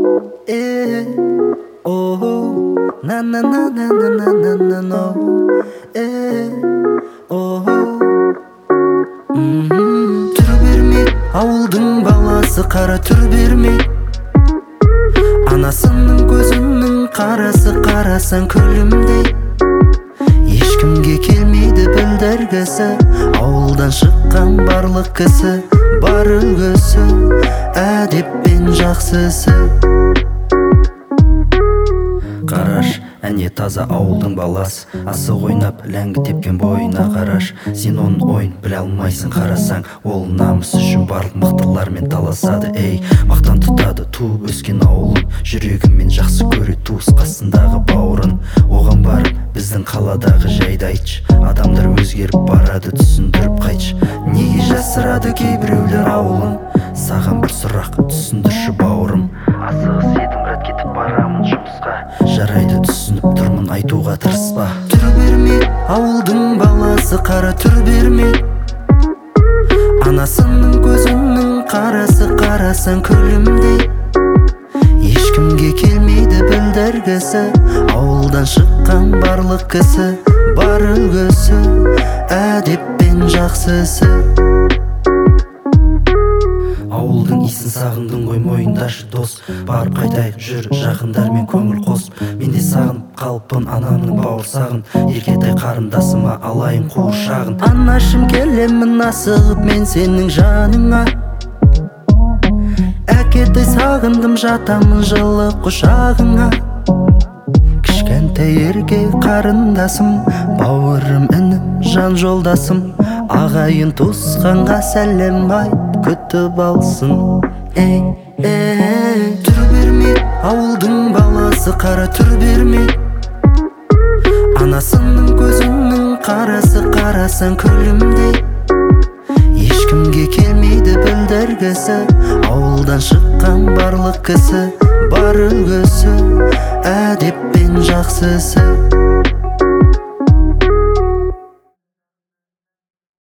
Oh, na na na na na na na na no. Oh, түр бермей ауылдың баласы, қара түр бермей. Анасының көзінің қарасы, қарасаң күлімдей. Ешкімге келмейді білдіргісі, ауылдан шыққан барлық кісі. Бар үлгісі, әдеп пен жақсысы. Қараш, әне таза ауылдың баласы, асық ойнап ләңгі тепкен бойына қараш. Сен оның ойын біле алмайсың, қарасаң ол намыс үшін барлық мықтылармен таласады. Ей, мақтан тұтады туып өскен ауылын, жүрегімен жақсы көре туыс қасындағы бауырын. Оған барып біздің қаладағы жайды айтшы, адамдар өзгеріп барады, түсіндіріп қайтшы. Неге жасырады кейбіреулер ауылын? Саған бір сұрақ түсіндірші бауырым. Асығыс едім, рат кетіп барамын жұмысқа. Жарайды, түсініп тұрмын, айтуға тырыспа. Түр бермей ауылдың баласы, қара түр бермей. Анасының көзінің қарасы, қарасаң күлімдей. Ешкімге келмейді білдіргісі, ауылдан шыққан барлық кісі. Бар үлгісі, әдеп пен жақсысы. Ауылдың исін сағындың ғой, мойындашы дос. Барып қайтайық, жүр жақындармен көңіл қос. Мен де сағынып қалыппын анамның бауырсағын. Еркетай қарындасыма алайын қуыршағын. Анашым келемін асығып мен сенің жаныңа. Әкетай сағындым, жатамын жылы құшағыңа. Кішкентай ерке қарындасым, бауырым інім, жан жолдасым. Ағайын туысқанға сәлем айт, күтіп алсын. Түр бермей ауылдың баласы, қара түр бермей. Анасының көзінің қарасы, қарасаң күлімдей. Ешкімге келмейді білдіргісі, ауылдан шыққан барлық кісі. Бар үлгісі, әдеп пен жақсысы.